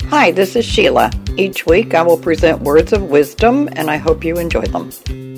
Hi, this is Sheila. Each week I will present words of wisdom, and I hope you enjoy them.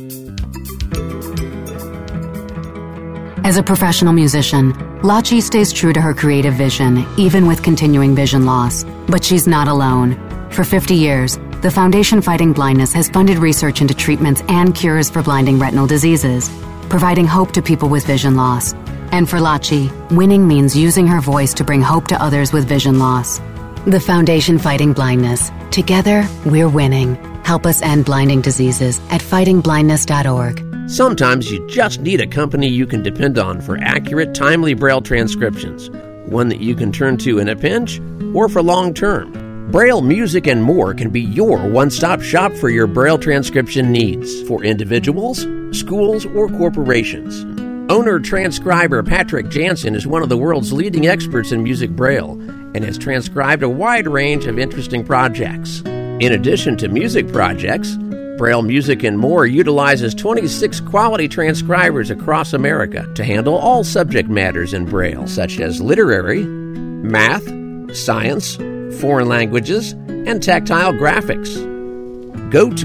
As a professional musician, Lachi stays true to her creative vision, even with continuing vision loss. But she's not alone. For 50 years, the Foundation Fighting Blindness has funded research into treatments and cures for blinding retinal diseases, providing hope to people with vision loss. And for Lachi, winning means using her voice to bring hope to others with vision loss. The Foundation Fighting Blindness. Together, we're winning. Help us end blinding diseases at fightingblindness.org. Sometimes you just need a company you can depend on for accurate, timely Braille transcriptions. One that you can turn to in a pinch or for long term. Braille Music and More can be your one-stop shop for your Braille transcription needs for individuals, schools, or corporations. Owner-transcriber Patrick Jansen is one of the world's leading experts in music Braille and has transcribed a wide range of interesting projects. In addition to music projects, Braille Music and More utilizes 26 quality transcribers across America to handle all subject matters in Braille, such as literary, math, science, foreign languages, and tactile graphics. Go to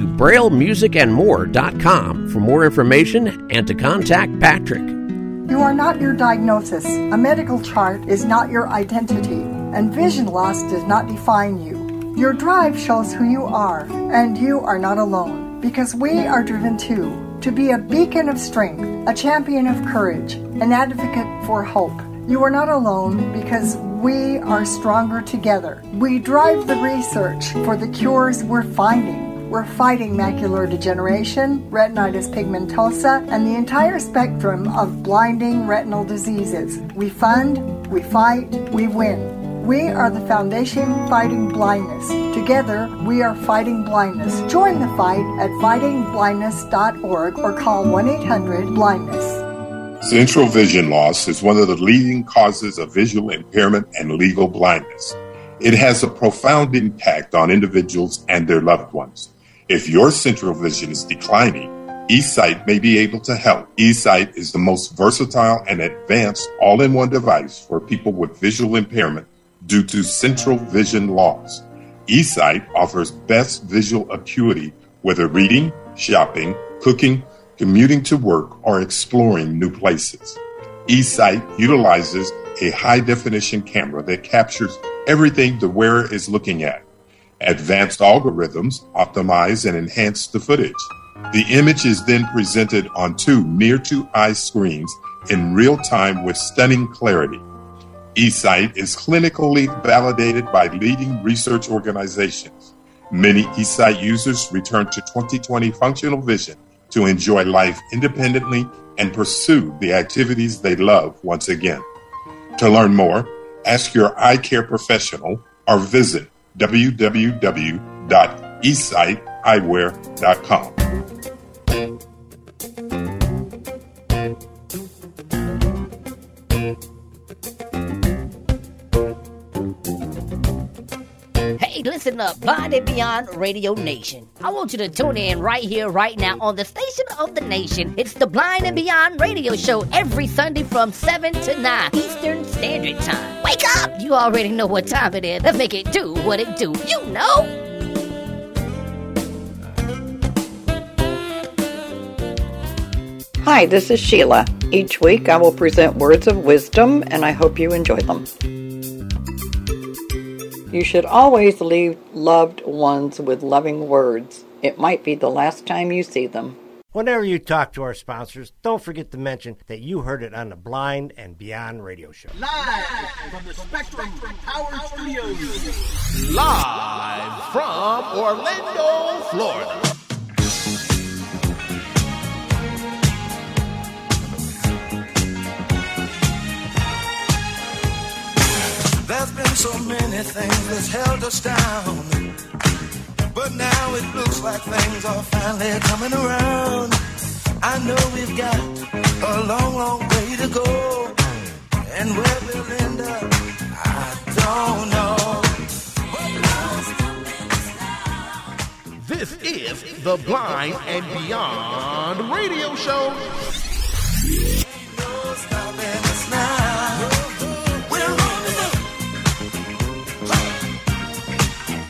BrailleMusicandMore.com for more information and to contact Patrick. You are not your diagnosis. A medical chart is not your identity, and vision loss does not define you. Your drive shows who you are, and you are not alone, because we are driven too, to be a beacon of strength, a champion of courage, an advocate for hope. You are not alone because we are stronger together. We drive the research for the cures we're finding. We're fighting macular degeneration, retinitis pigmentosa, and the entire spectrum of blinding retinal diseases. We fund, we fight, we win. We are the Foundation Fighting Blindness. Together, we are fighting blindness. Join the fight at fightingblindness.org or call 1-800-BLINDNESS. Central vision loss is one of the leading causes of visual impairment and legal blindness. It has a profound impact on individuals and their loved ones. If your central vision is declining, eSight may be able to help. eSight is the most versatile and advanced all-in-one device for people with visual impairment due to central vision loss. eSight offers best visual acuity, whether reading, shopping, cooking, commuting to work, or exploring new places. eSight utilizes a high-definition camera that captures everything the wearer is looking at. Advanced algorithms optimize and enhance the footage. The image is then presented on two near-to-eye screens in real time with stunning clarity. eSight is clinically validated by leading research organizations. Many eSight users return to 20/20 functional vision to enjoy life independently and pursue the activities they love once again. To learn more, ask your eye care professional or visit www.esighteyewear.com. Hey, listen up, Blind and Beyond Radio Nation. I want you to tune in right here, right now, on the station of the nation. It's the Blind and Beyond Radio Show every Sunday from 7 to 9 Eastern Standard Time. Wake up! You already know what time it is. Let's make it do what it do. You know! Hi, this is Sheila. Each week I will present words of wisdom, and I hope you enjoy them. You should always leave loved ones with loving words. It might be the last time you see them. Whenever you talk to our sponsors, don't forget to mention that you heard it on the Blind and Beyond Radio Show. Live from the Spectrum Power Studios. Live from Orlando, Florida. There's been so many things that's held us down, but now it looks like things are finally coming around. I know we've got a long, long way to go, and where we'll end up, I don't know. This is the Blind and Beyond Radio Show. Ain't no stopping us now. We're rolling up.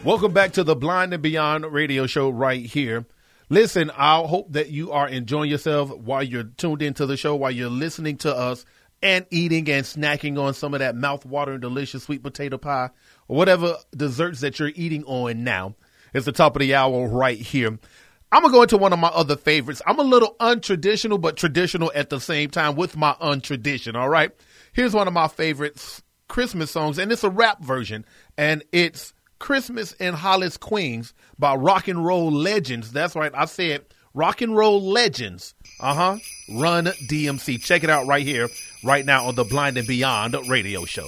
Welcome back to the Blind and Beyond radio show right here. Listen, I hope that you are enjoying yourself while you're tuned into the show, while you're listening to us and eating and snacking on some of that mouth-watering, delicious sweet potato pie or whatever desserts that you're eating on now. It's the top of the hour right here. I'm going to go into one of my other favorites. I'm a little untraditional, but traditional at the same time with my untradition, all right? Here's one of my favorite Christmas songs, and it's a rap version, and it's Christmas in Hollis, Queens by Rock and Roll Legends. That's right, I said Rock and Roll Legends. Run DMC. Check it out right here, right now on the Blind and Beyond radio show.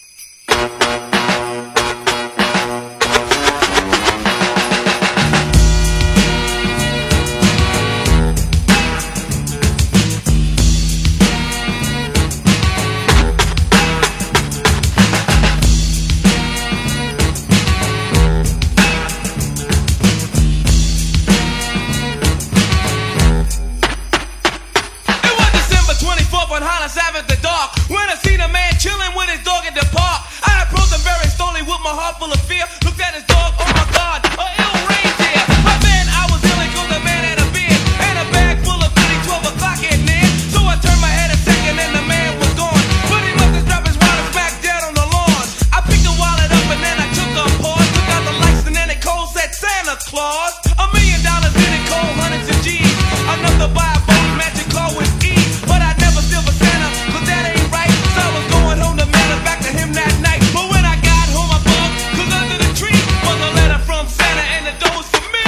Full of fear, looked at his dog, oh my God, a ill reindeer. My man, I was ill because the man had a beard and a bag full of goodies, 12 o'clock at near. So I turned my head a second and the man was gone. But he must have dropped his wallet back dead on the lawn. I picked the wallet up and then I took a pause, took out the lights and then it cold said Santa Claus. $1 million in it cold, hundreds of G's. Enough to buy a boat, magic car with ease. But I'd never steal for Santa, cause that ain't right. So I was going home to mail it back to him that night. But when I got home, I bugged, cause under the tree was a letter from Santa and the door was for me.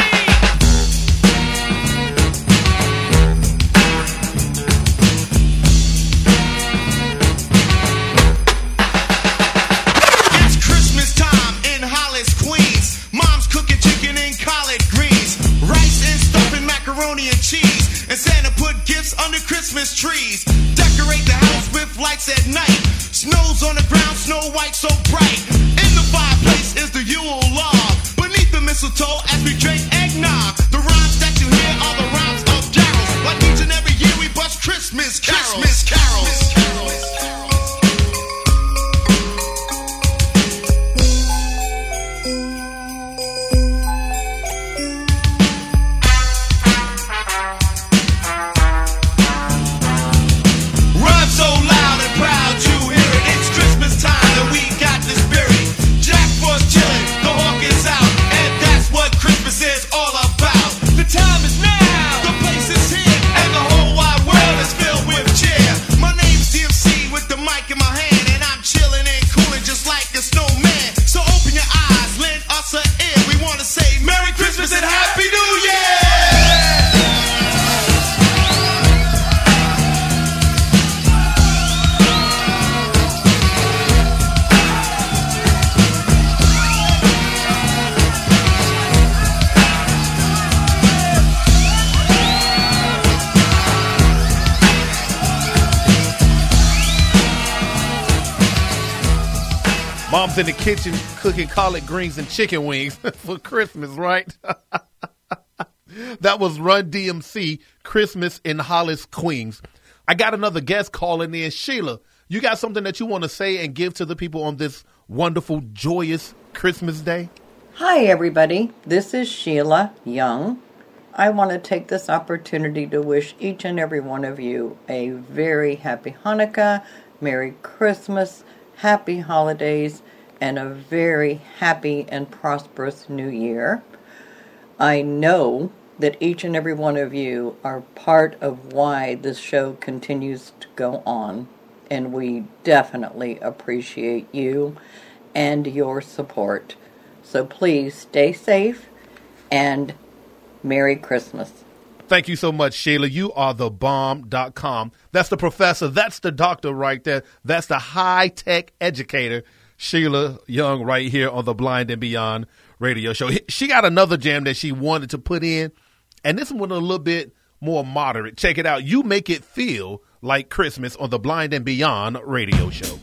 It's Christmas time in Hollis, Queens. Mom's cooking chicken and collard greens, rice and stuffing, macaroni and cheese. And Santa put gifts under Christmas trees. Decorate the house with lights at night. Snow's on the ground, snow white so bright. In the fireplace is the Yule log. Beneath the mistletoe as we drink eggnog. The rhymes that you hear are the rhymes of carols. Like each and every year we bust Christmas carols. Christmas carols. Rhyme so loud and proud you hear it. It's Christmas time and we got the spirit. Jack Frost chillin', the hawk is out, and that's what Christmas is all about. The time is now, the place is here, and the whole wide world is filled with cheer. My name's DMC with the mic in my hand, and I'm chillin' and coolin' just like a snowman. So open your eyes, lend us an ear. We wanna say Merry Christmas and Happy New Year! Mom's in the kitchen cooking collard greens and chicken wings for Christmas, right? That was Run DMC, Christmas in Hollis, Queens. I got another guest calling in. Sheila, you got something that you want to say and give to the people on this wonderful, joyous Christmas day? Hi, everybody. This is Sheila Young. I want to take this opportunity to wish each and every one of you a very happy Hanukkah, Merry Christmas, happy holidays, and a very happy and prosperous new year. I know that each and every one of you are part of why this show continues to go on, and we definitely appreciate you and your support. So please stay safe and Merry Christmas. Thank you so much, Sheila. You are the bomb.com. That's the professor. That's the doctor right there. That's the high-tech educator, Sheila Young, right here on the Blind and Beyond radio show. She got another jam that she wanted to put in, and this one a little bit more moderate. Check it out. You Make It Feel Like Christmas on the Blind and Beyond radio show.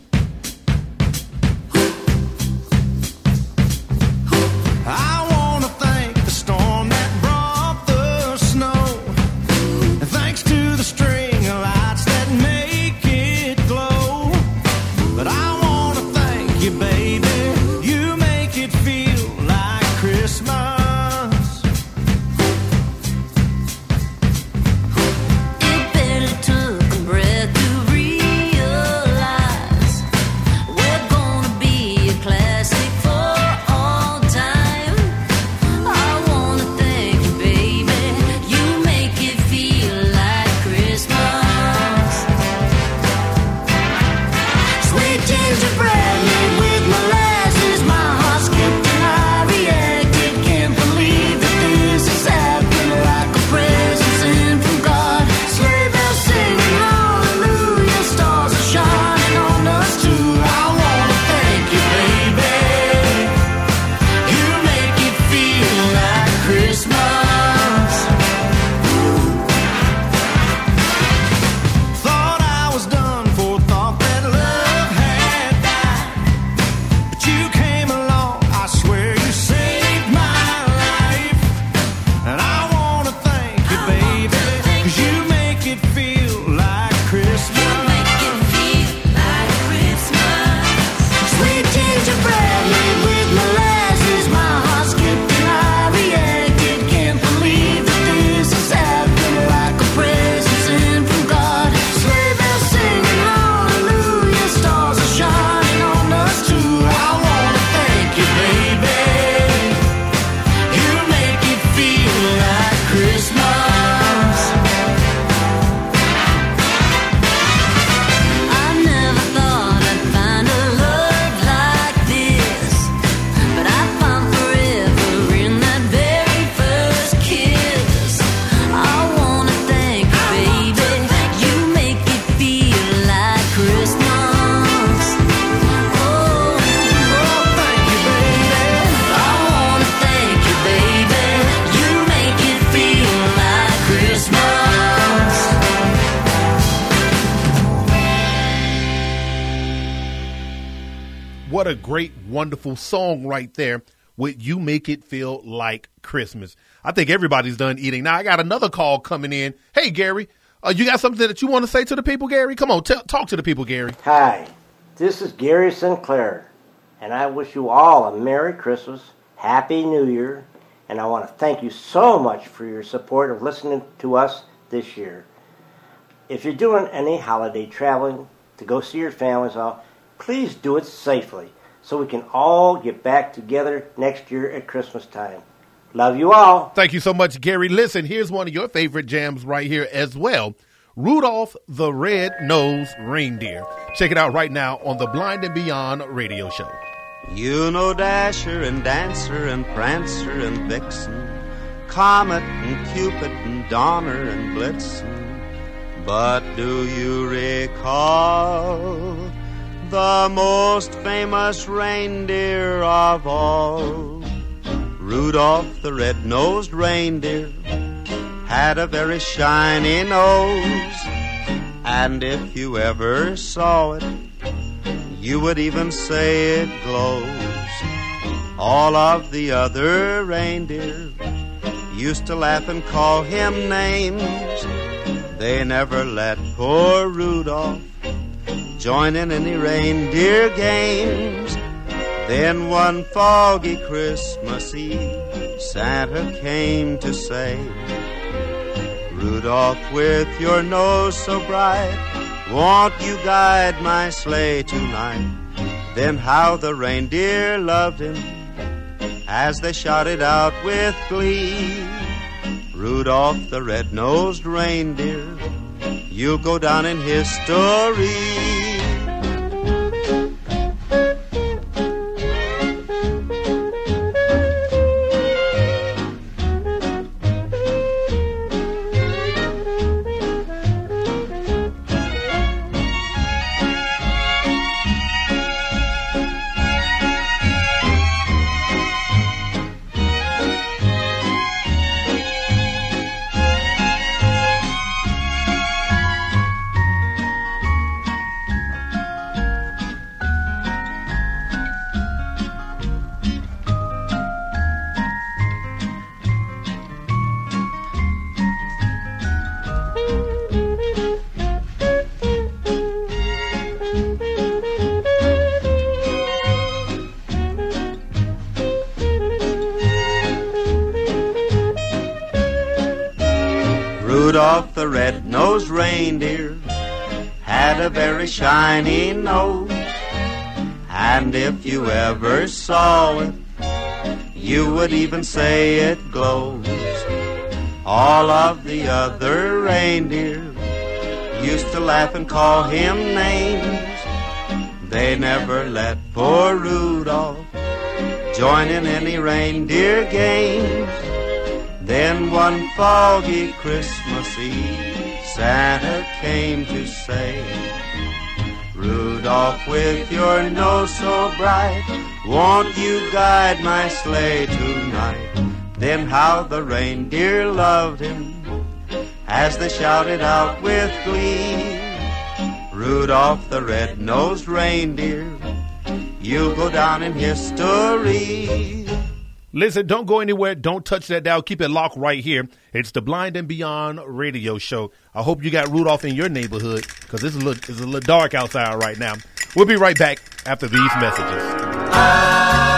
I wanna thank the storm that brought the snow, and thanks to the string of lights that make it glow. But I wanna thank you, baby, you make it feel like what a great, wonderful song right there with You Make It Feel Like Christmas. I think everybody's done eating. Now, I got another call coming in. Hey, Gary, you got something that you want to say to the people, Gary? Come on, talk to the people, Gary. Hi, this is Gary Sinclair, and I wish you all a Merry Christmas, Happy New Year, and I want to thank you so much for your support of listening to us this year. If you're doing any holiday traveling to go see your families all, please do it safely so we can all get back together next year at Christmas time. Love you all. Thank you so much, Gary. Listen, here's one of your favorite jams right here as well. Rudolph the Red-Nosed Reindeer. Check it out right now on the Blind and Beyond radio show. You know Dasher and Dancer and Prancer and Vixen, Comet and Cupid and Donner and Blitzen. But do you recall the most famous reindeer of all? Rudolph the Red-Nosed Reindeer had a very shiny nose, and if you ever saw it, you would even say it glows. All of the other reindeer used to laugh and call him names. They never let poor Rudolph join in any reindeer games. Then one foggy Christmas Eve, Santa came to say, Rudolph, with your nose so bright, won't you guide my sleigh tonight? Then how the reindeer loved him as they shouted out with glee, Rudolph the Red-Nosed Reindeer, you'll go down in history. Rudolph the Red-Nosed Reindeer had a very shiny nose, and if you ever saw it, you would even say it glows. All of the other reindeer used to laugh and call him names. They never let poor Rudolph join in any reindeer games. Then one foggy Christmas Eve, Santa came to say, Rudolph, with your nose so bright, won't you guide my sleigh tonight? Then how the reindeer loved him as they shouted out with glee, Rudolph the Red-Nosed Reindeer, you'll go down in history. Listen, don't go anywhere. Don't touch that dial. Keep it locked right here. It's the Blind and Beyond radio show. I hope you got Rudolph in your neighborhood because it's a little dark outside right now. We'll be right back after these messages.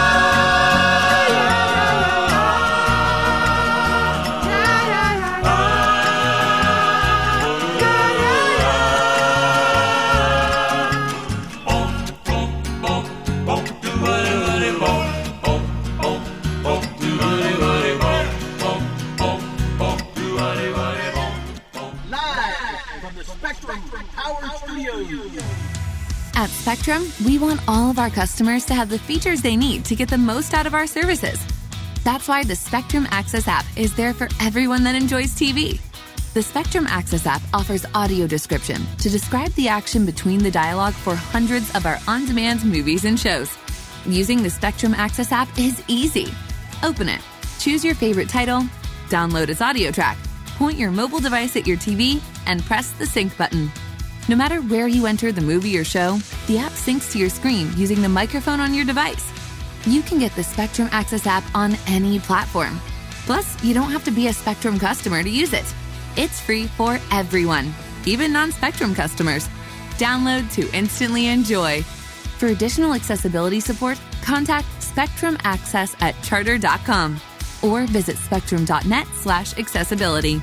At Spectrum, we want all of our customers to have the features they need to get the most out of our services. That's why the Spectrum Access app is there for everyone that enjoys TV. The Spectrum Access app offers audio description to describe the action between the dialogue for hundreds of our on-demand movies and shows. Using the Spectrum Access app is easy. Open it, choose your favorite title, download its audio track, point your mobile device at your TV, and press the sync button. No matter where you enter the movie or show, the app syncs to your screen using the microphone on your device. You can get the Spectrum Access app on any platform. Plus, you don't have to be a Spectrum customer to use it. It's free for everyone, even non-Spectrum customers. Download to instantly enjoy. For additional accessibility support, contact Spectrum Access at charter.com or visit spectrum.net/accessibility.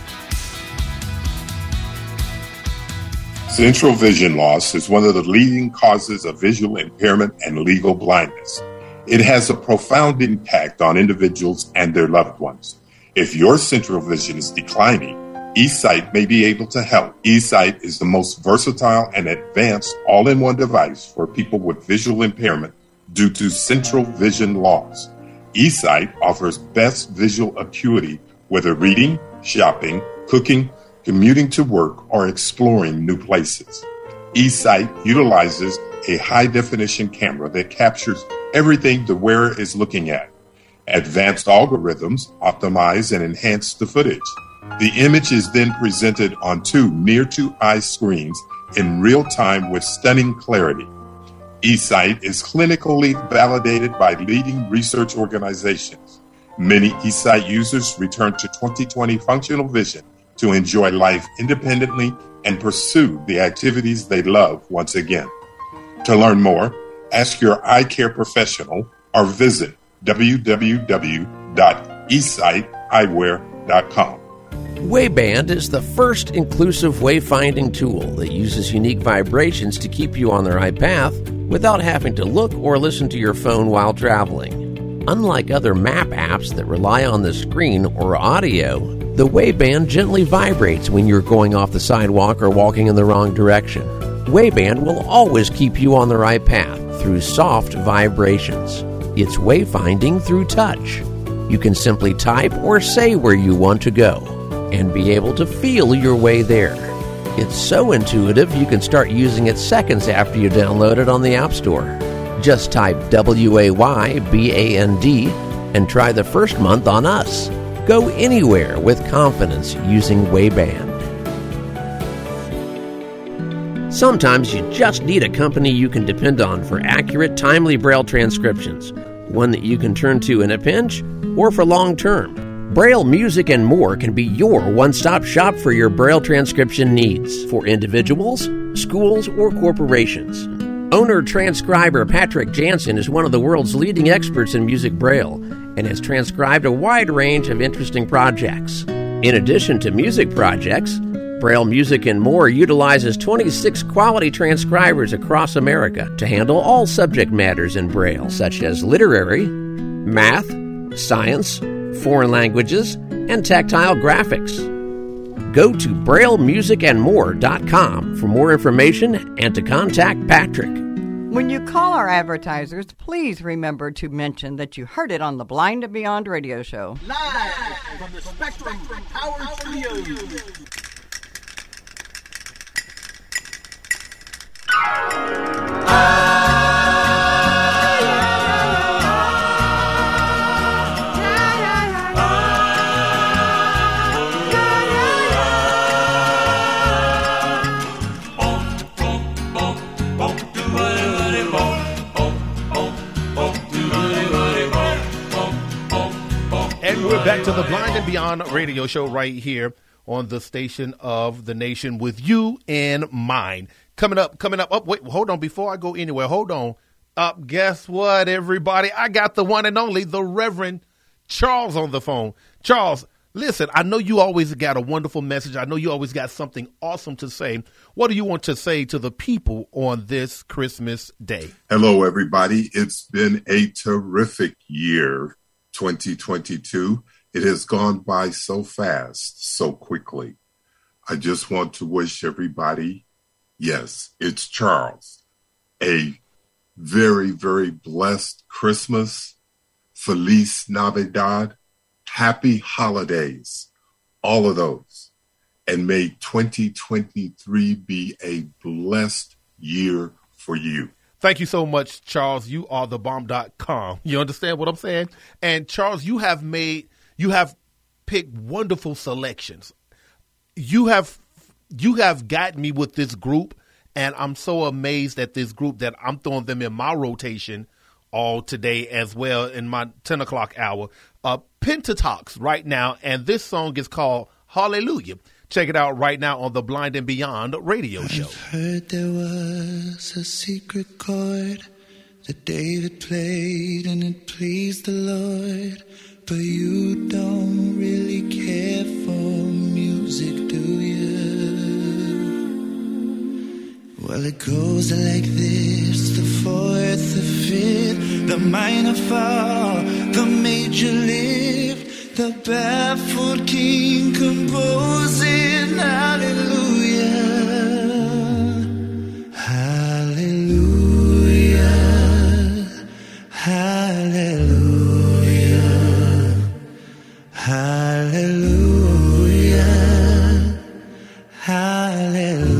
Central vision loss is one of the leading causes of visual impairment and legal blindness. It has a profound impact on individuals and their loved ones. If your central vision is declining, eSight may be able to help. eSight is the most versatile and advanced all-in-one device for people with visual impairment due to central vision loss. eSight offers best visual acuity whether reading, shopping, cooking, commuting to work, or exploring new places. eSight utilizes a high-definition camera that captures everything the wearer is looking at. Advanced algorithms optimize and enhance the footage. The image is then presented on two near-to-eye screens in real time with stunning clarity. eSight is clinically validated by leading research organizations. Many eSight users return to 20/20 functional vision to enjoy life independently and pursue the activities they love once again. To learn more, ask your eye care professional or visit www.esighteyewear.com. Wayband is the first inclusive wayfinding tool that uses unique vibrations to keep you on the right path without having to look or listen to your phone while traveling. Unlike other map apps that rely on the screen or audio, the Wayband gently vibrates when you're going off the sidewalk or walking in the wrong direction. Wayband will always keep you on the right path through soft vibrations. It's wayfinding through touch. You can simply type or say where you want to go and be able to feel your way there. It's so intuitive you can start using it seconds after you download it on the App Store. Just type WAYBAND and try the first month on us. Go anywhere with confidence using Wayband. Sometimes you just need a company you can depend on for accurate, timely Braille transcriptions, one that you can turn to in a pinch or for long term. Braille Music and More can be your one-stop shop for your Braille transcription needs for individuals, schools, or corporations. Owner-transcriber Patrick Jansen is one of the world's leading experts in music Braille and has transcribed a wide range of interesting projects. In addition to music projects, Braille Music and More utilizes 26 quality transcribers across America to handle all subject matters in Braille, such as literary, math, science, foreign languages, and tactile graphics. Go to BrailleMusicandMore.com for more information and to contact Patrick. When you call our advertisers, please remember to mention that you heard it on the Blind and Beyond radio show. Live from the Spectrum Power Studios. And we're back to the Blind and Beyond radio show right here on the station of the nation with you in mind. Coming up. Oh, wait, hold on. Before I go anywhere, hold on. Guess what, everybody? I got the one and only, the Reverend Charles on the phone. Charles, listen, I know you always got a wonderful message. I know you always got something awesome to say. What do you want to say to the people on this Christmas Day? Hello, everybody. It's been a terrific year, 2022. It has gone by so fast, so quickly. I just want to wish everybody, yes, it's Charles, a very, very blessed Christmas, Feliz Navidad, happy holidays, all of those. And may 2023 be a blessed year for you. Thank you so much, Charles. You are the bomb.com. You understand what I'm saying? And Charles, you have picked wonderful selections. You have you have gotten me with this group, and I'm so amazed at this group that I'm throwing them in my rotation all today as well in my 10 o'clock hour. Pentatox right now, and this song is called Hallelujah. Check it out right now on the Blind and Beyond radio show. I've heard there was a secret chord that David played and it pleased the Lord. But you don't really care for music, do you? Well, it goes like this: the fourth, the fifth, the minor fall, the major lift, the baffled king composing hallelujah, hallelujah, hallelujah, hallelujah, hallelujah.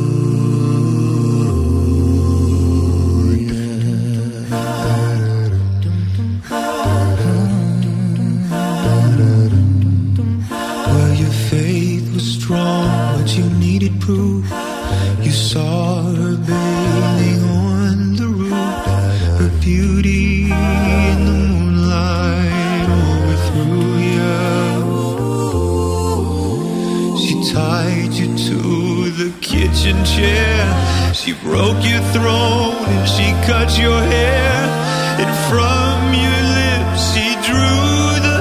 Strong, but you needed proof. You saw her bathing on the roof. Her beauty in the moonlight overthrew you. She tied you to the kitchen chair. She broke your throne and she cut your hair. And from your lips she drew the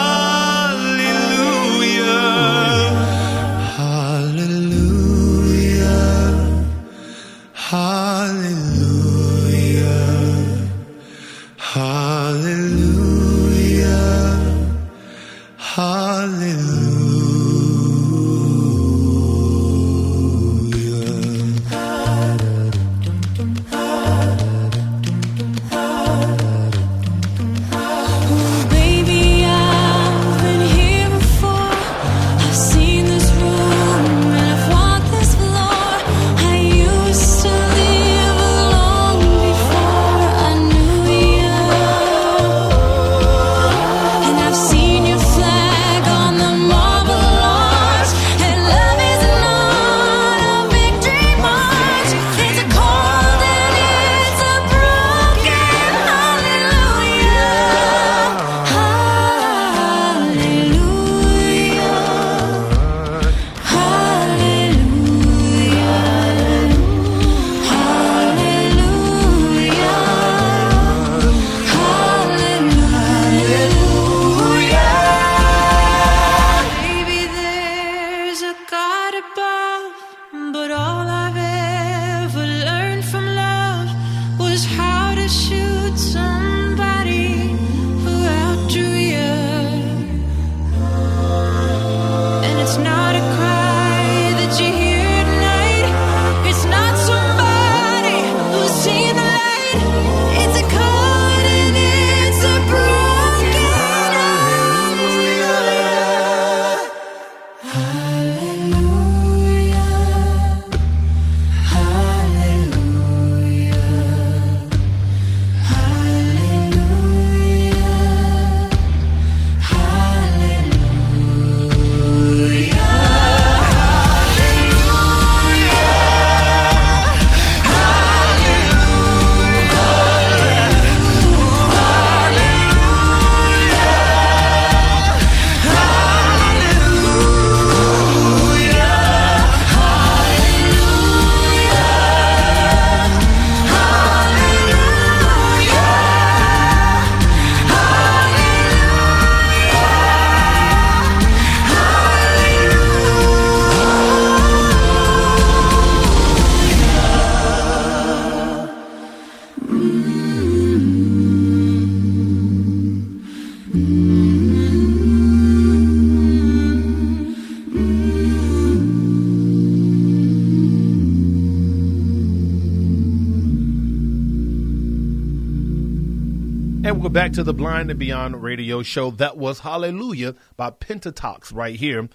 And we're back to the Blind and Beyond radio show. That was Hallelujah by Pentatox right here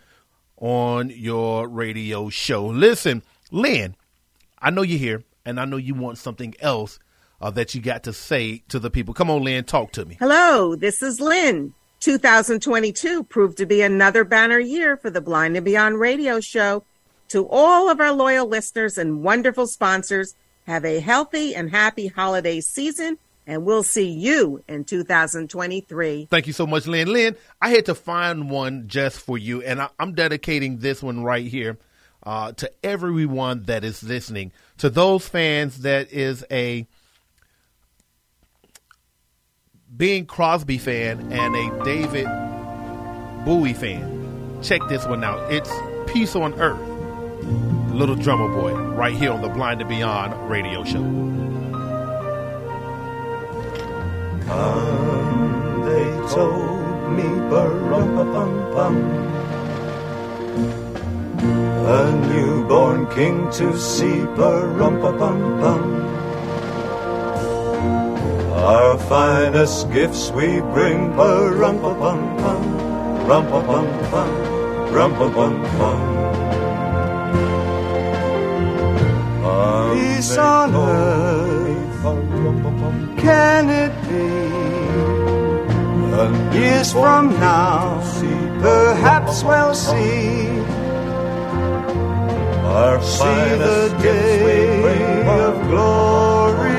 on your radio show. Listen, Lynn, I know you're here, and I know you want something else that you got to say to the people. Come on, Lynn, talk to me. Hello, this is Lynn. 2022 proved to be another banner year for the Blind and Beyond radio show. To all of our loyal listeners and wonderful sponsors, have a healthy and happy holiday season, and we'll see you in 2023. Thank you so much, Lynn. Lynn, I had to find one just for you, and I'm dedicating this one right here to everyone that is listening. To those fans that is a Bing Crosby fan and a David Bowie fan. Check this one out. It's Peace on Earth, Little Drummer Boy, right here on the Blind and Beyond radio show. They told me, ba-rum-pa-pum-pum, a newborn king to see, ba-rum-pa-pum-pum. Our finest gifts we bring, ba-rum-pa-pum-pum, rum-pa-pum-pum, rum-pa-pum-pum. Peace on earth, can it be? Years from now, perhaps we'll see the day of glory.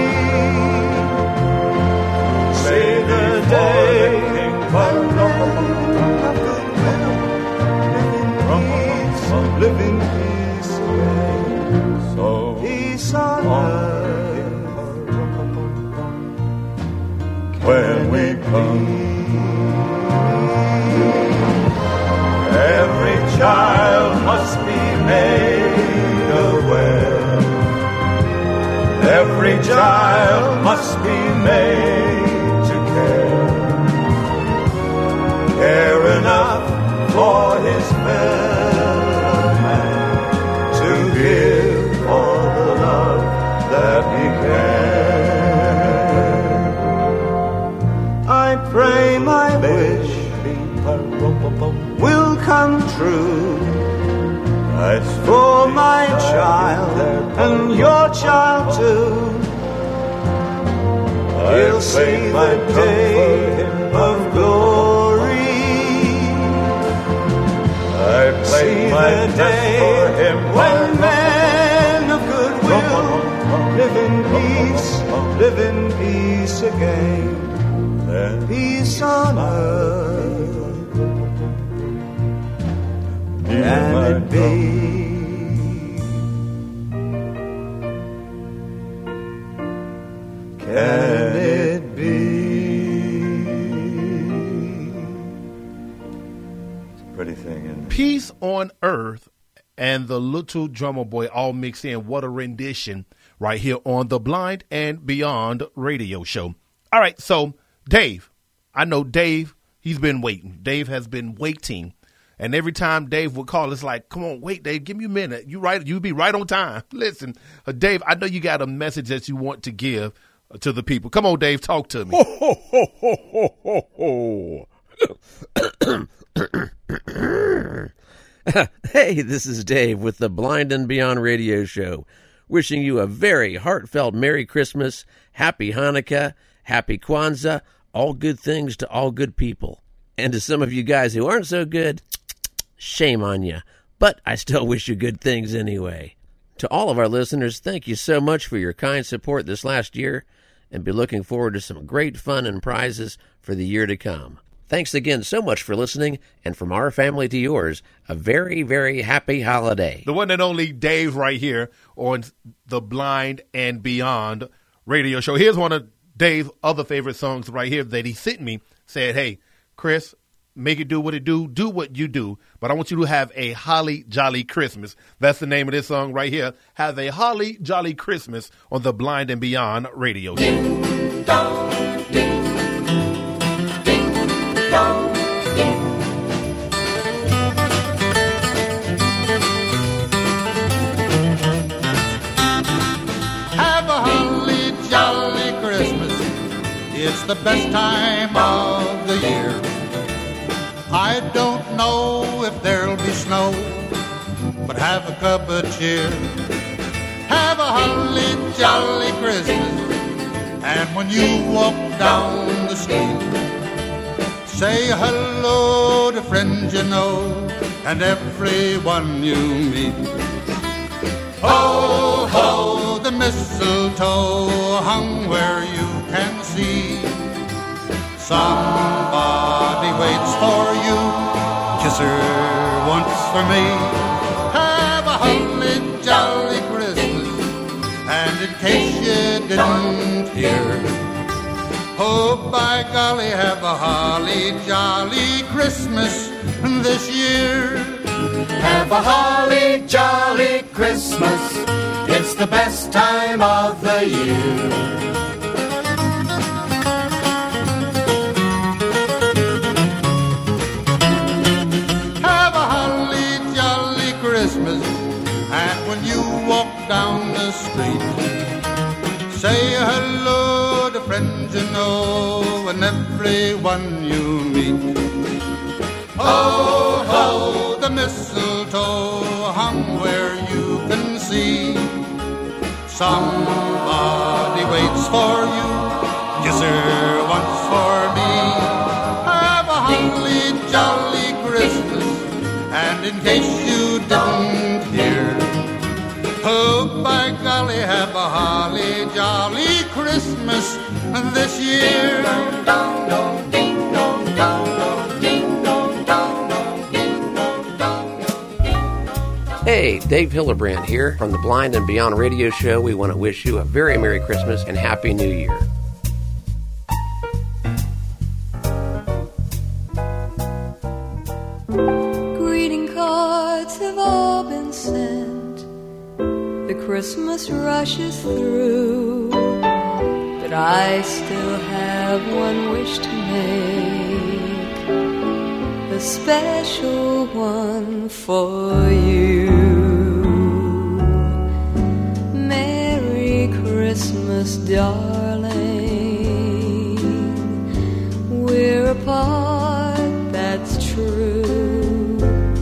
See the day of goodwill, live in peace again. So peace on earth, when we come. Every child must be made aware. Every child must be made to care enough for his fellow man, to give all the love that he can. I pray my wish will come true. It's for my child and your child too. He'll see the day of glory. I play my day for him when men of goodwill live in peace again. Then peace on earth. Can it be? Can it be? It's a pretty thing, isn't it? Peace on Earth and the Little Drummer Boy all mixed in. What a rendition right here on the Blind and Beyond radio show. All right, so Dave, I know Dave, he's been waiting. Dave has been waiting. And every time Dave would call, it's like, come on, wait, Dave, give me a minute. You be right on time. Listen, Dave, I know you got a message that you want to give to the people. Come on, Dave, talk to me. Ho, ho, ho, ho, ho, ho. Hey, this is Dave with the Blind and Beyond radio show, wishing you a very heartfelt Merry Christmas, Happy Hanukkah, Happy Kwanzaa, all good things to all good people. And to some of you guys who aren't so good, shame on you. But I still wish you good things anyway. To all of our listeners, thank you so much for your kind support this last year, and be looking forward to some great fun and prizes for the year to come. Thanks again so much for listening, and from our family to yours, a very, very happy holiday. The one and only Dave right here on the Blind and Beyond radio show. Here's one of Dave's other favorite songs right here that he sent me. Said, hey, Chris, make it do what it do what you do, but I want you to have a holly jolly Christmas. That's the name of this song right here. Have a holly jolly Christmas on the Blind and Beyond radio show. Ding dong, ding, ding dong, ding. Have a holly jolly Christmas. It's the best time of the year. I don't know if there'll be snow, but have a cup of cheer. Have a holly jolly Christmas, and when you walk down the street, say hello to friends you know, and everyone you meet. Ho, ho, the mistletoe hung where you can see. Somebody waits for you, kiss her once for me. Have a holly jolly Christmas, and in case you didn't hear, oh, by golly, have a holly jolly Christmas this year. Have a holly jolly Christmas, it's the best time of the year. Have a holly jolly Christmas, and when you walk down the street, say hello to friends you know and everyone you meet. Ho, ho, the mistletoe hung where you can see. Somebody waits for you, kiss her once for me. Have a holly jolly Christmas, and in case you didn't hear, oh, by golly, have a holly jolly Christmas this year. Hey, Dave Hildebrand here from the Blind and Beyond radio show. We want to wish you a very Merry Christmas and Happy New Year. Greeting cards have all been sent. The Christmas rushes through, but I still have one wish to make, a special one for you. Merry Christmas, darling. We're apart, that's true,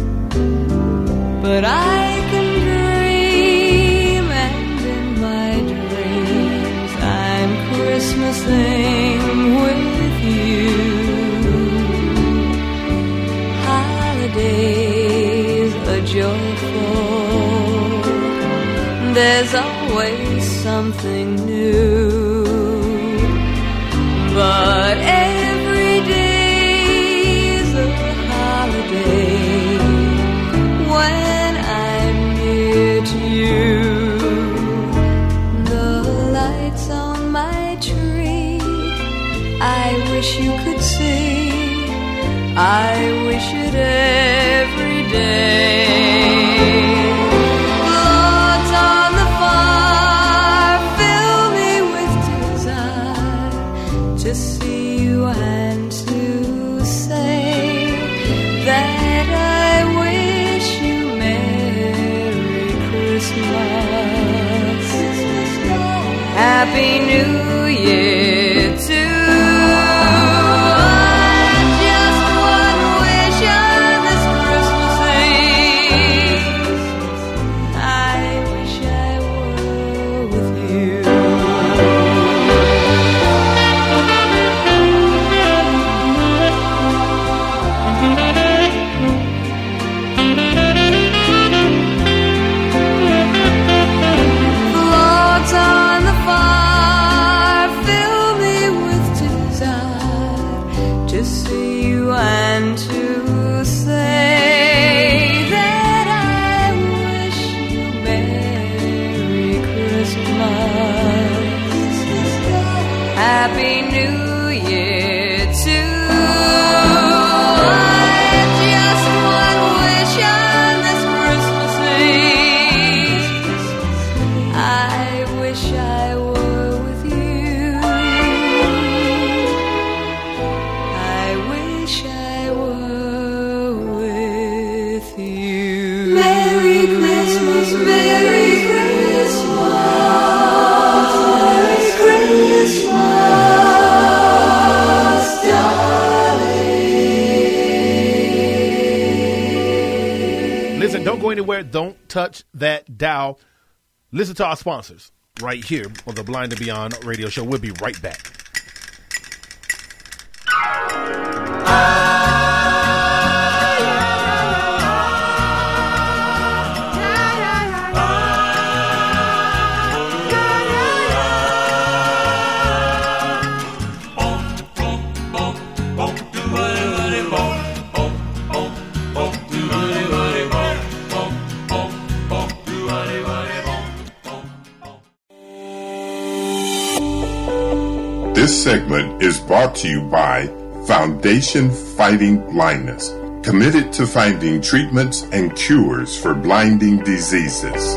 but I can dream, and in my dreams I'm Christmasing with you. Holidays are joyful, there's always something new, but every day's a holiday when I'm near to you. The lights on my tree, I wish you could see, I wish it every day. Clouds on the far fill me with desire to see you and to say that I wish you Merry Christmas, Happy New Year too. Happy New Year too. Just one wish on this Christmas Eve, I wish I were with you. I wish I were with you. Merry Christmas, Merry Christmas. Listen, don't go anywhere. Don't touch that dial. Listen to our sponsors right here on the Blind and Beyond radio show. We'll be right back. This segment is brought to you by Foundation Fighting Blindness, committed to finding treatments and cures for blinding diseases.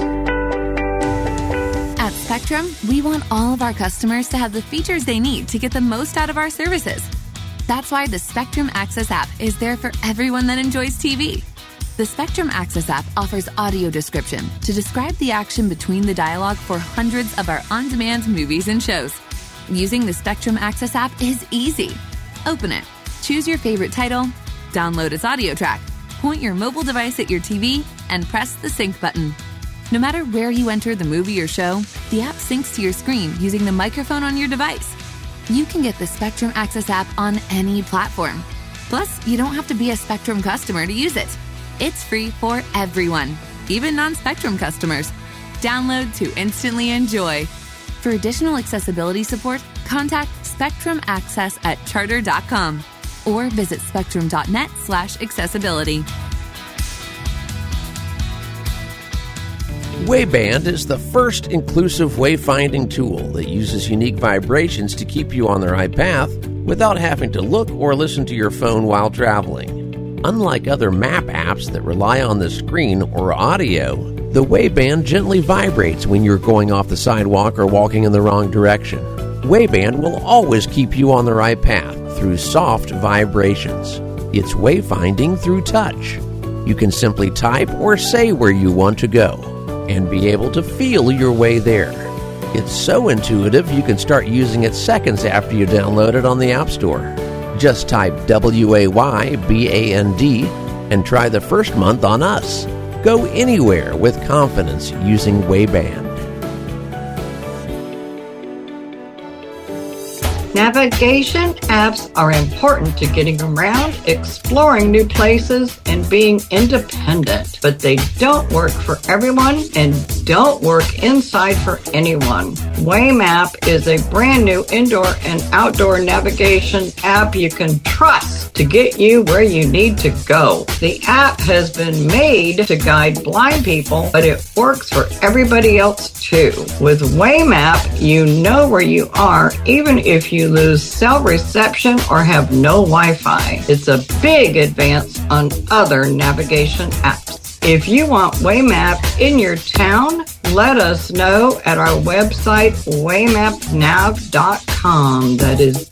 At Spectrum, we want all of our customers to have the features they need to get the most out of our services. That's why the Spectrum Access app is there for everyone that enjoys TV. The Spectrum Access app offers audio description to describe the action between the dialogue for hundreds of our on-demand movies and shows. Using the Spectrum Access app is easy. Open it, choose your favorite title, download its audio track, point your mobile device at your TV, and press the sync button. No matter where you enter the movie or show, the app syncs to your screen using the microphone on your device. You can get the Spectrum Access app on any platform. Plus, you don't have to be a Spectrum customer to use it. It's free for everyone, even non-Spectrum customers. Download to instantly enjoy. For additional accessibility support, contact Spectrum Access at charter.com or visit spectrum.net/accessibility. Wayband is the first inclusive wayfinding tool that uses unique vibrations to keep you on the right path without having to look or listen to your phone while traveling. Unlike other map apps that rely on the screen or audio, the Wayband gently vibrates when you're going off the sidewalk or walking in the wrong direction. Wayband will always keep you on the right path through soft vibrations. It's wayfinding through touch. You can simply type or say where you want to go and be able to feel your way there. It's so intuitive you can start using it seconds after you download it on the App Store. Just type WAYBAND and try the first month on us. Go anywhere with confidence using Wayband. Navigation apps are important to getting around, exploring new places, and being independent. But they don't work for everyone and don't work inside for anyone. Waymap is a brand new indoor and outdoor navigation app you can trust to get you where you need to go. The app has been made to guide blind people, but it works for everybody else too. With Waymap, you know where you are, even if you lose cell reception or have no Wi-Fi. It's a big advance on other navigation apps. If you want Waymap in your town, let us know at our website, waymapnav.com. That is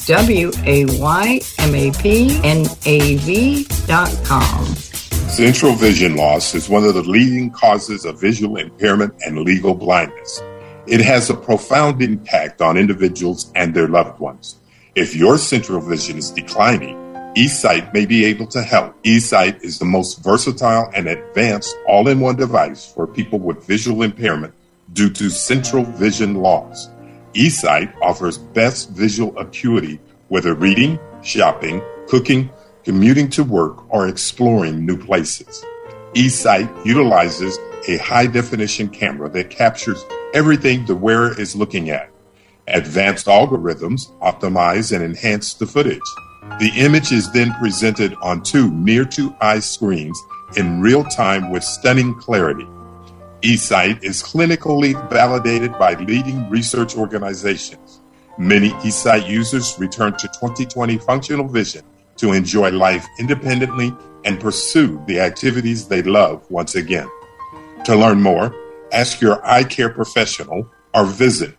waymapnav.com. Central vision loss is one of the leading causes of visual impairment and legal blindness. It has a profound impact on individuals and their loved ones. If your central vision is declining, eSight may be able to help. eSight is the most versatile and advanced all-in-one device for people with visual impairment due to central vision loss. eSight offers best visual acuity whether reading, shopping, cooking, commuting to work, or exploring new places. eSight utilizes a high-definition camera that captures everything the wearer is looking at. Advanced algorithms optimize and enhance the footage. The image is then presented on two near-to-eye screens in real time with stunning clarity. eSight is clinically validated by leading research organizations. Many eSight users return to 20/20 functional vision to enjoy life independently and pursue the activities they love once again. To learn more, ask your eye care professional or visit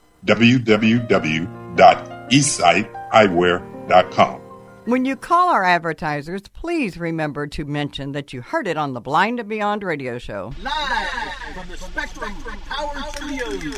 www.esighteyewear.com. When you call our advertisers, please remember to mention that you heard it on the Blind and Beyond radio show. Live from the Spectrum Power Studios.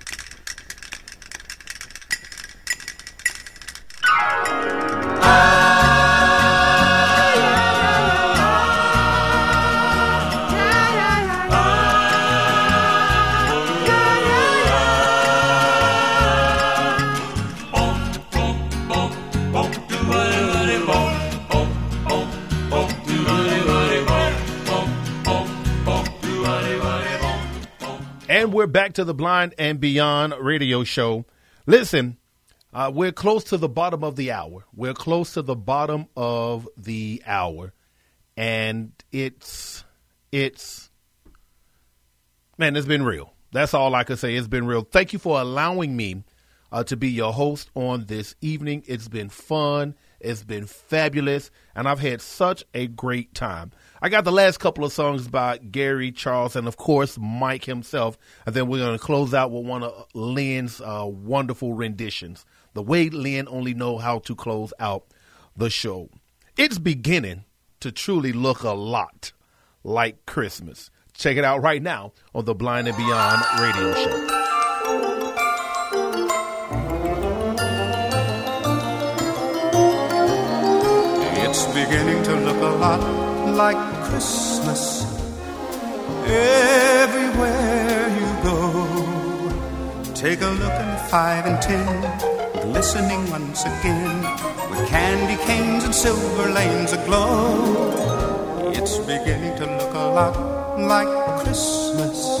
And we're back to the Blind and Beyond radio show. Listen, we're close to the bottom of the hour. We're close to the bottom of the hour. And it's been real. That's all I can say. It's been real. Thank you for allowing me to be your host on this evening. It's been fun. It's been fabulous, and I've had such a great time. I got the last couple of songs by Gary, Charles, and, of course, Mike himself, and then we're going to close out with one of Lynn's wonderful renditions, the way Lynn only know how to close out the show. It's beginning to truly look a lot like Christmas. Check it out right now on the Blind and Beyond radio show. It's beginning to look a lot like Christmas everywhere you go. Take a look at 5 and 10, glistening once again, with candy canes and silver lanes aglow. It's beginning to look a lot like Christmas,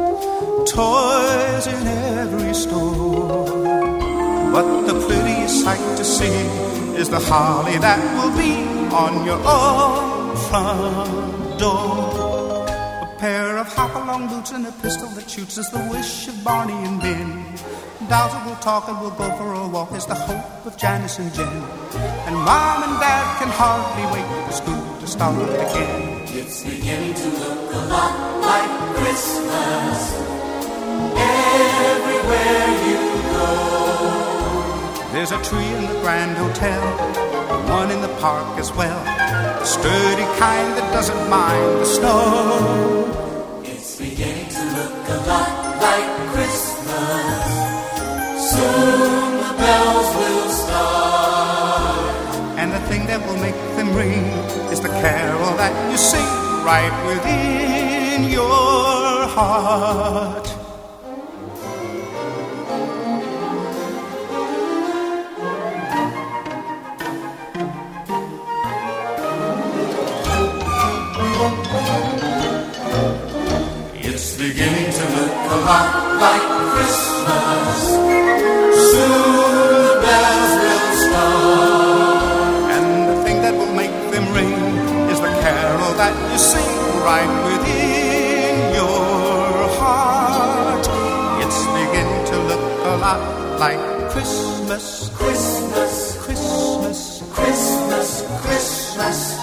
toys in every store. But the prettiest sight to see is the holly that will be on your own front door. A pair of hop-along boots and a pistol that shoots is the wish of Barney and Ben. Dolls that will talk and will go for a walk is the hope of Janice and Jen. And Mom and Dad can hardly wait for school to start again. It's beginning to look a lot like Christmas everywhere you go. There's a tree in the Grand Hotel, one in the park as well, the sturdy kind that doesn't mind the snow. It's beginning to look a lot like Christmas. Soon the bells will start. And the thing that will make them ring is the carol that you sing right within your heart. It's beginning to look a lot like Christmas. Soon the bells will start. And the thing that will make them ring is the carol that you sing right within your heart. It's beginning to look a lot like Christmas. Christmas, Christmas, Christmas, Christmas.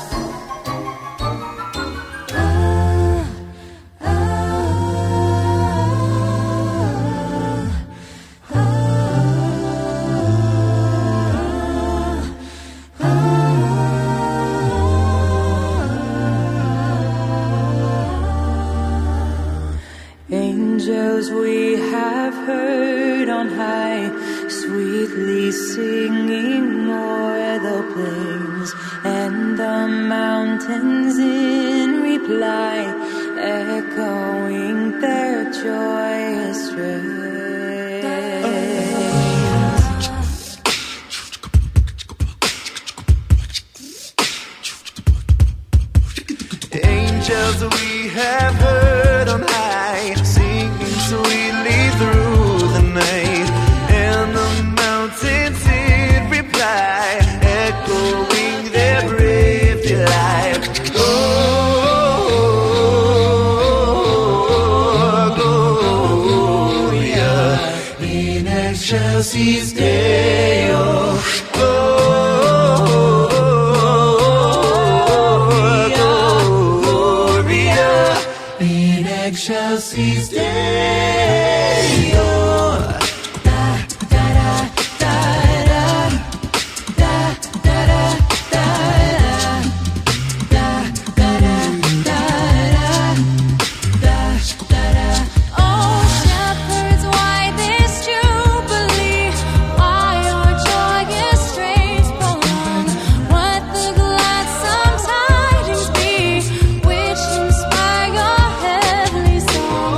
Angels we have heard on high, sweetly singing o'er the plains, and the mountains in reply, echoing their joyous strains. Angels we have heard on high, singing sweetly through the night, and the mountains in reply, echoing their brave delight. Gloria in excelsis Deo. Excelsis Deo. Da da da da da da da da da da. Oh, shepherds, why this jubilee? Why your joyous strains prolong? What the gladsome tidings be, which inspire your heavenly song?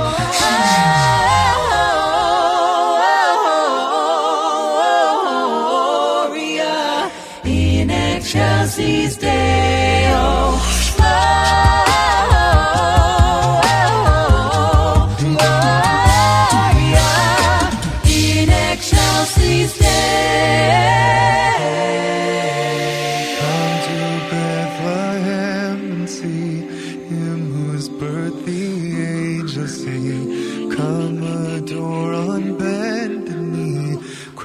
Gloria in excelsis Deo. Gloria in excelsis Deo. Come to Bethlehem and see him whose birth the angels sing. Come adore on bended knee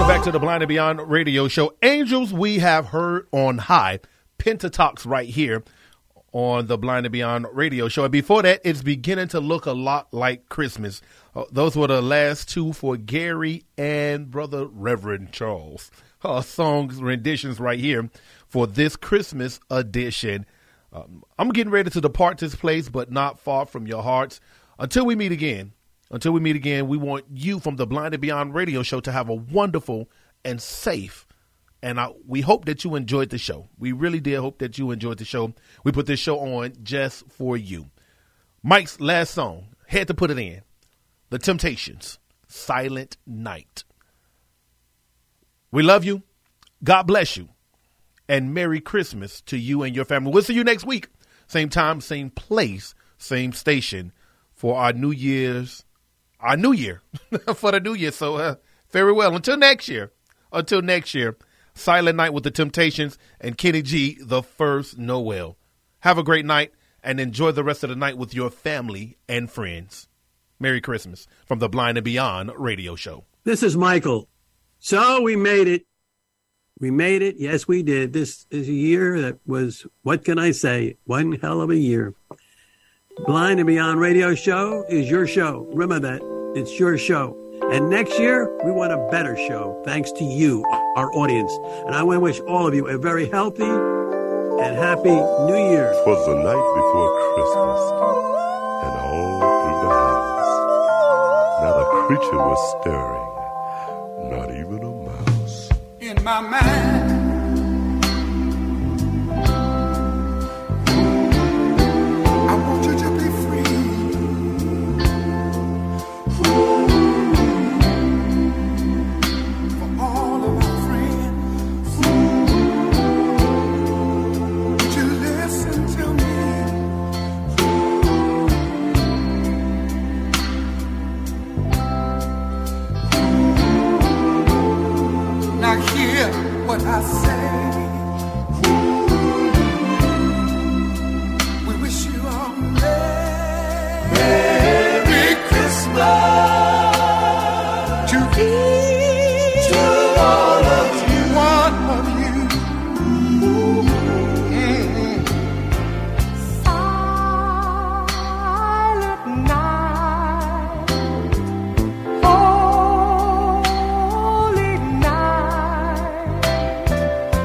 back to the Blind and Beyond radio show. Angels we have heard on high. Pentatox right here on the Blind and Beyond radio show. And before that, it's beginning to look a lot like Christmas. Those were the last two for Gary and Brother Reverend Charles. Songs renditions right here for this Christmas edition. I'm getting ready to depart this place, but not far from your hearts. Until we meet again, we want you from the Blind and Beyond radio show to have a wonderful and safe, and we hope that you enjoyed the show. We really did hope that you enjoyed the show. We put this show on just for you. Mike's last song, had to put it in. The Temptations, Silent Night. We love you. God bless you. And Merry Christmas to you and your family. We'll see you next week. Same time, same place, same station for our New Year for the New Year. So very well. Until next year, Silent Night with the Temptations and Kenny G, the First Noel. Have a great night and enjoy the rest of the night with your family and friends. Merry Christmas from the Blind and Beyond radio show. This is Michael. So we made it. We made it. Yes, we did. This is a year that was, what can I say, one hell of a year. Blind and Beyond radio show is your show. Remember that. It's your show. And next year, we want a better show, thanks to you, our audience. And I want to wish all of you a very healthy and happy New Year. 'Twas the night before Christmas, and all through the house, not a creature was stirring, not even a mouse. In my mind, I want you to be free. For all of our friends, would you listen to me? Now hear what I say. We wish you all Merry Christmas to each one of you. Silent night, holy night.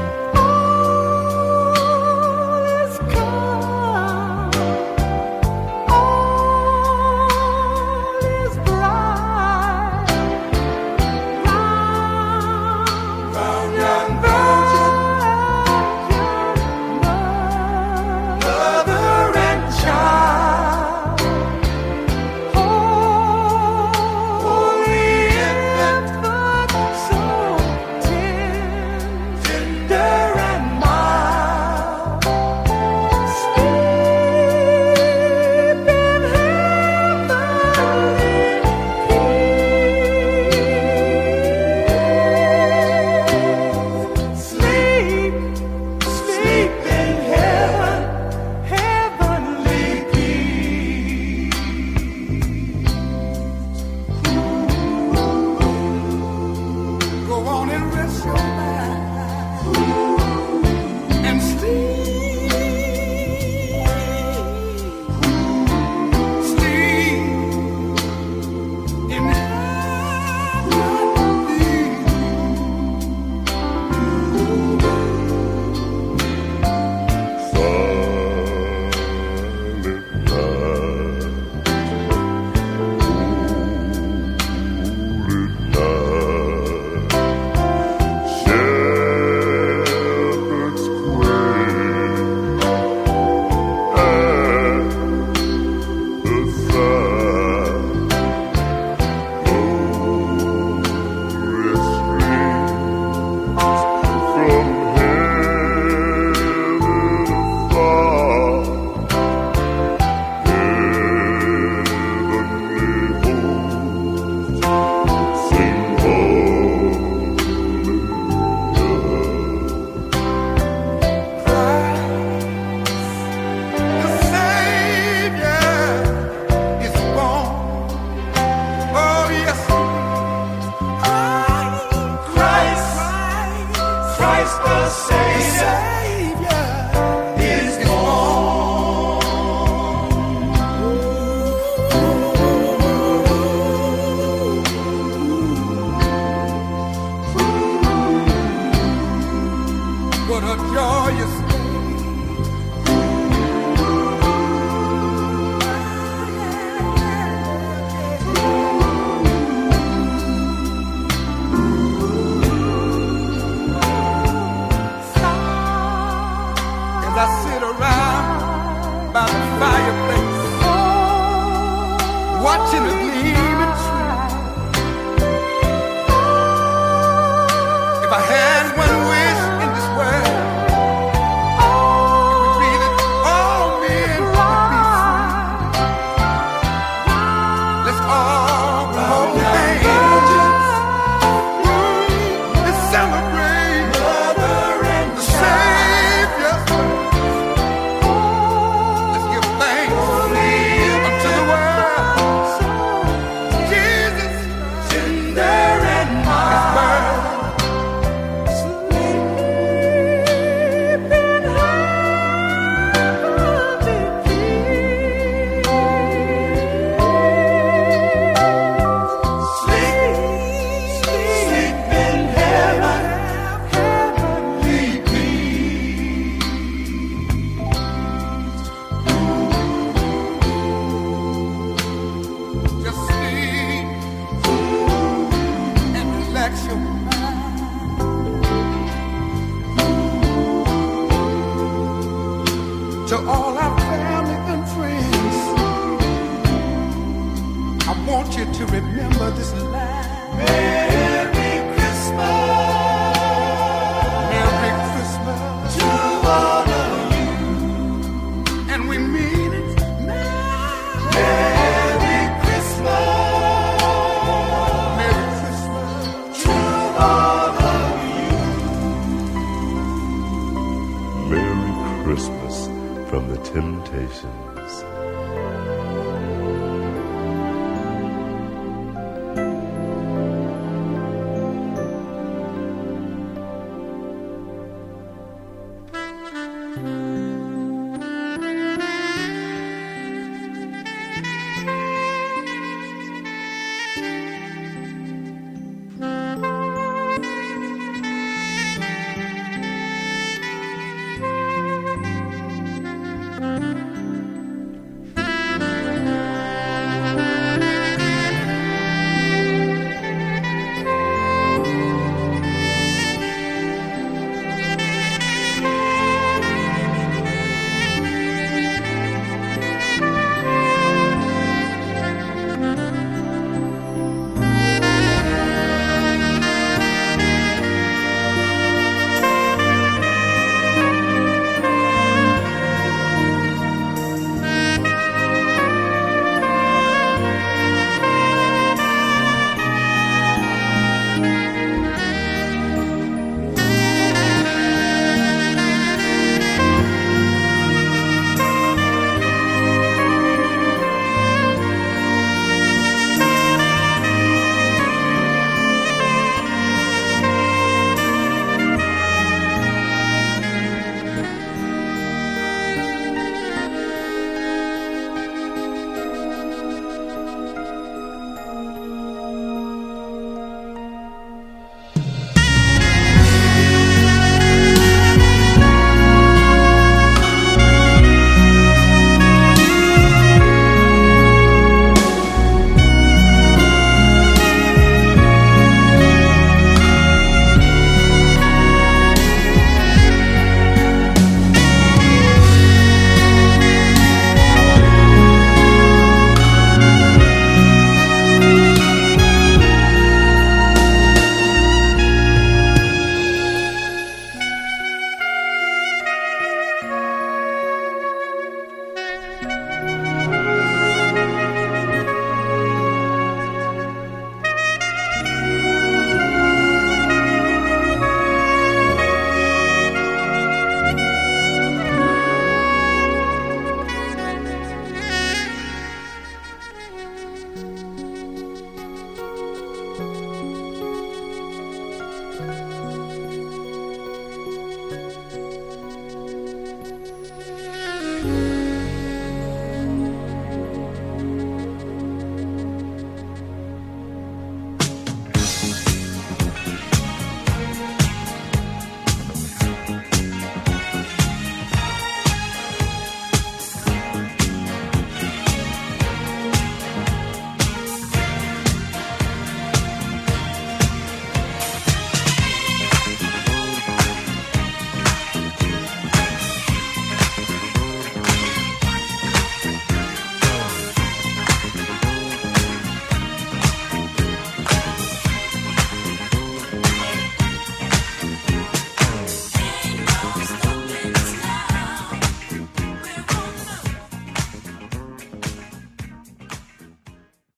Savior is born. What a joyous I sit around by the fireplace, watching the gleaming tree. If I had one wish in this world, it would be that all men would be free. Let's all hold hands and celebrate the Savior. To all our family and friends, I want you to remember this line. Merry Christmas. Merry Christmas to all of you. And we mean it now. Merry Christmas. Merry Christmas to all of you. Merry Christmas from the Temptations.